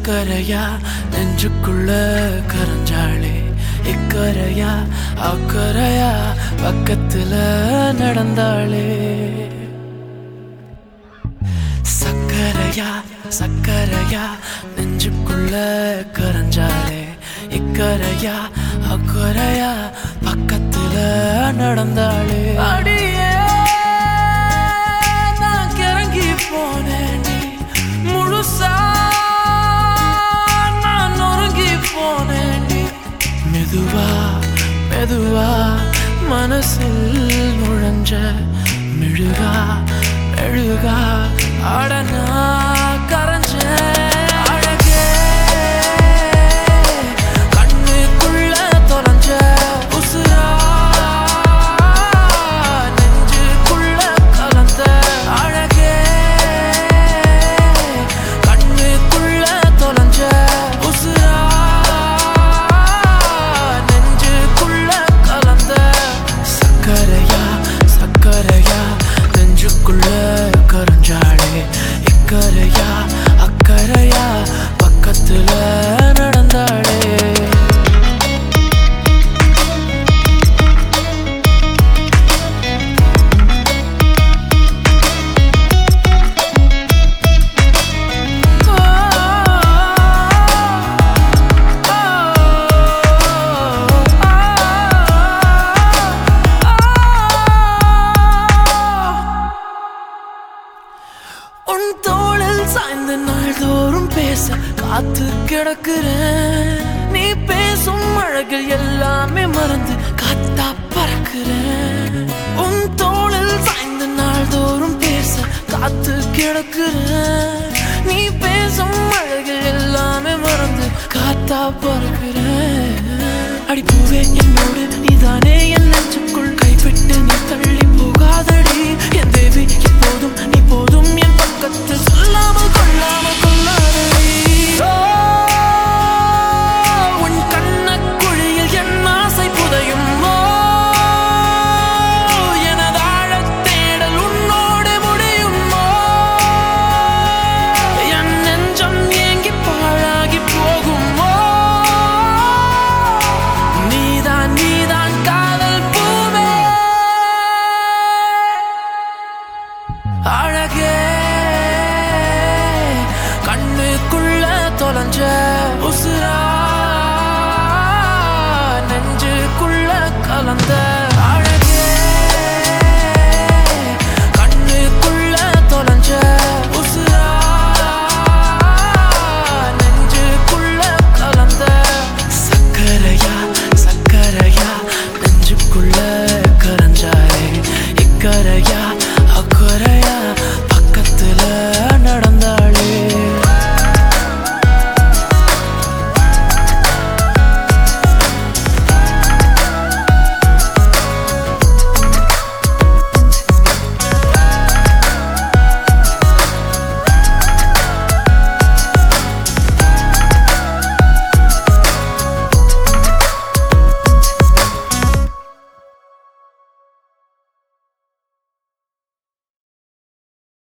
சக்கரையா நெஞ்சுக்குள்ள கரஞ்சாளே இக்கரையா அக்கரையா பக்கத்துல நடந்தாளே சக்கரையா சக்கரையா நெஞ்சுக்குள்ள கரஞ்சாளே இக்கரையா அக்கரையா பக்கத்துல நடந்தாளே அடியே நான் கிறங்கி போனேன் நீ முழுசா நான் நொறுங்கி போனேன் நீ மெதுவா மெதுவா மனசில் நுழைஞ்ச மெழுகா மெழுகா அடனா கரஞ்ச அழகே கண்ணுக்குள்ள தொலைஞ்ச உசுரா நெஞ்சுக்குள்ள கலந்த அழகே கண்ணுக்குள்ள தொலைஞ்ச உசுரா நெஞ்சுக்குள்ள கலந்த சக்கரையா சக்கரையா நெஞ்சுக்குள்ள கரஞ்சாளே இக்கரையா அக்கரையா பக்கத்துல நடந்தாளே உன் தோளில் சாய்ந்த நாள்தோறும் பேச காத்து கிடக்குறேன் நீ பேசும் அழகில் எல்லாமே மறந்து காத்தா பறக்குறேன் உன் தோளில் சாய்ந்த நாள்தோறும் பேச காத்து கிடக்குறேன் நீ பேசும் அழகில் எல்லாமே மறந்து காத்தா பறக்குறேன் அடிப்பூவே என்னோடு நீதானே என் நெஞ்சுக்குள் கைவிட்டு நீ தள்ளி போகாதடி என் தேவி எப்போதும் நீ போதும் என் பக்கத்தில் சொல்லாமல் கொள்ளாமல் கொள்ளாதடி உன் கண்ணக்குழியில் என் ஆசை புதையும் எனது ஆழத் தேடல் உன்னோடு முடியும் என் நெஞ்சம் ஏங்கி பாழாகி போகும் நீதான் நீதான் காதல் பூவே அழகே கண்ணுக்குள்ள தொலைஞ்ச உசுரா நெஞ்சுக்குள்ள கலந்த